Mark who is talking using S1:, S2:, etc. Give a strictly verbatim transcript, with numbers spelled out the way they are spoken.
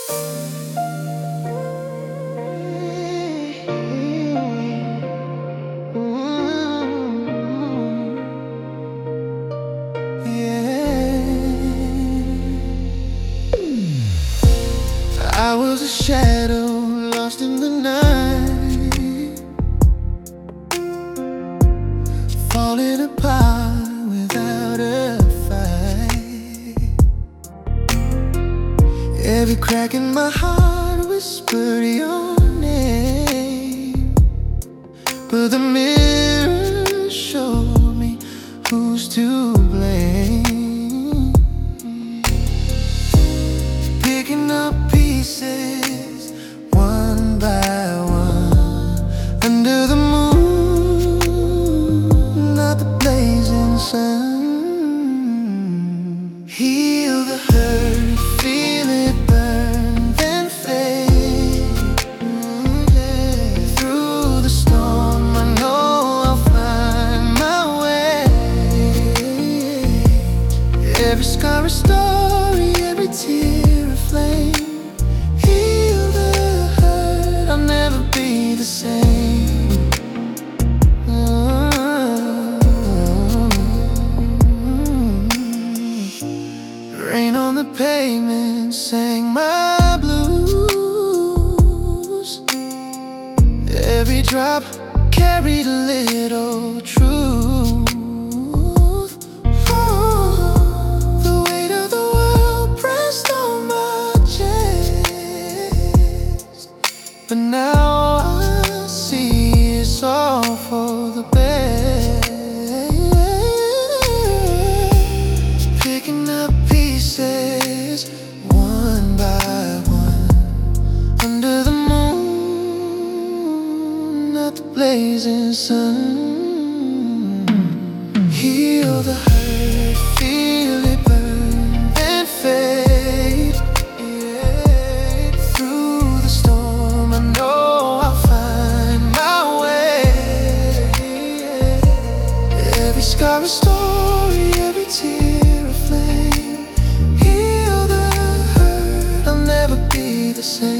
S1: I was a shadow lost in the night, falling apart without a fight. Every crack in my heart whispered your name, but the mirror showed me who's to blame. Picking up pieces one by one under the moon, not the blazing sun. Heal the hurt, feel it burn, then fade. Through the storm, I know I'll find my way. Every scar a story, every tear a flame. Heal the hurt, I'll never be the same. Rain on the pavement sang my blues. Every drop carried a little truth. The weight of the world pressed on my chest, but now I see it's all for the best. Picking up pieces one by one under the moon, not the blazing sun. Heal the hurt, feel it burn, then fade. Yeah. Through the storm, I know I'll find my way. Every scar a story, every tear a flame. Heal the hurt, I'll never be the same.